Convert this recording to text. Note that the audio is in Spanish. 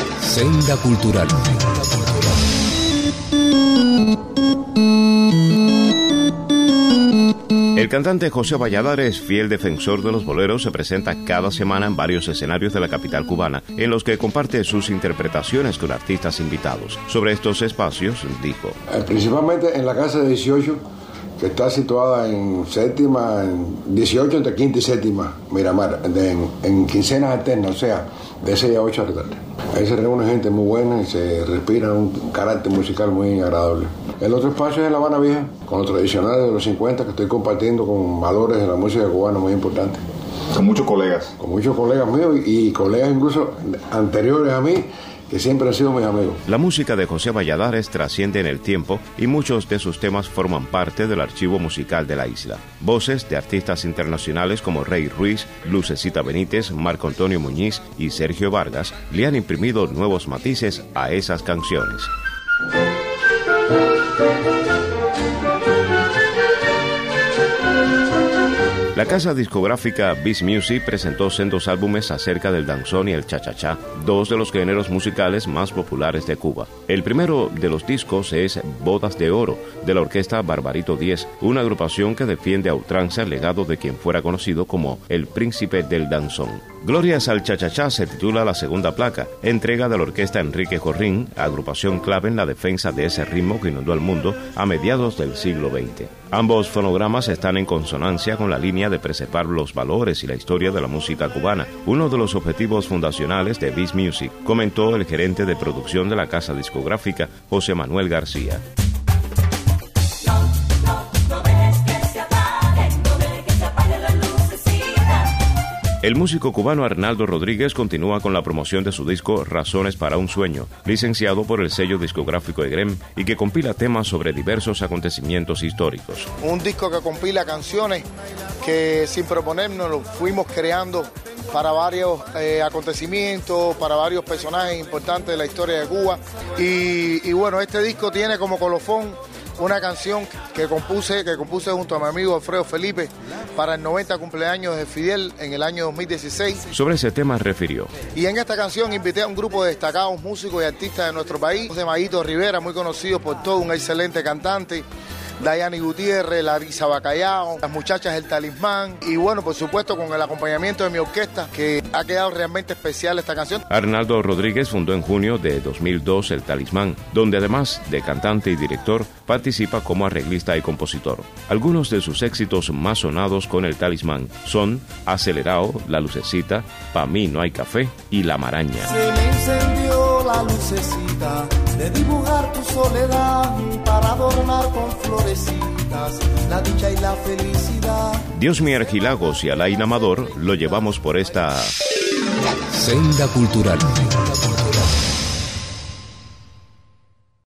Senda Cultural. El cantante José Valladares, fiel defensor de los boleros, se presenta cada semana en varios escenarios de la capital cubana, en los que comparte sus interpretaciones con artistas invitados. Sobre estos espacios, dijo: principalmente en la casa de 18, que está situada en séptima, en 18 entre quinta y séptima, Miramar, en quincenas alternas, o sea, de 6 a 8 de la tarde. Ahí se reúne gente muy buena y se respira un carácter musical muy agradable. El otro espacio es La Habana Vieja, con los tradicionales de los 50, que estoy compartiendo con valores de la música cubana muy importantes. Con muchos colegas. Con muchos colegas míos y colegas incluso anteriores a mí, que siempre han sido mis amigos. La música de José Valladares trasciende en el tiempo y muchos de sus temas forman parte del archivo musical de la isla. Voces de artistas internacionales como Rey Ruiz, Lucecita Benítez, Marco Antonio Muñiz y Sergio Vargas le han imprimido nuevos matices a esas canciones. La casa discográfica Biz Music presentó sendos álbumes acerca del danzón y el cha-cha-cha, dos de los géneros musicales más populares de Cuba. El primero de los discos es Bodas de Oro, de la orquesta Barbarito 10, una agrupación que defiende a ultranza el legado de quien fuera conocido como el príncipe del danzón. Glorias al cha-cha-cha se titula la segunda placa, entrega de la orquesta Enrique Jorrín, agrupación clave en la defensa de ese ritmo que inundó el mundo a mediados del siglo XX. Ambos fonogramas están en consonancia con la línea de preservar los valores y la historia de la música cubana, uno de los objetivos fundacionales de Biz Music, comentó el gerente de producción de la casa discográfica, José Manuel García. El músico cubano Arnaldo Rodríguez continúa con la promoción de su disco Razones para un Sueño, licenciado por el sello discográfico EGREM y que compila temas sobre diversos acontecimientos históricos. Un disco que compila canciones que sin proponernos lo fuimos creando para varios acontecimientos, para varios personajes importantes de la historia de Cuba. Y bueno, este disco tiene como colofón una canción que compuse junto a mi amigo Alfredo Felipe para el 90 cumpleaños de Fidel en el año 2016. Sobre ese tema refirió: y en esta canción invité a un grupo de destacados músicos y artistas de nuestro país, de Mayito Rivera, muy conocido por todo, un excelente cantante, Dayani Gutiérrez, Larisa Bacallao, las muchachas del Talismán y bueno, por supuesto con el acompañamiento de mi orquesta, que ha quedado realmente especial esta canción. Arnaldo Rodríguez fundó en junio de 2002 el Talismán, donde además de cantante y director, participa como arreglista y compositor. Algunos de sus éxitos más sonados con el Talismán son Acelerao, La Lucecita, Pa' mí no hay café y La Maraña. Se me encendió la lucecita de dibujar tu soledad para adornar con florecitas la dicha y la felicidad. Diosmi Argilagos y Alain Amador lo llevamos por esta Senda Cultural.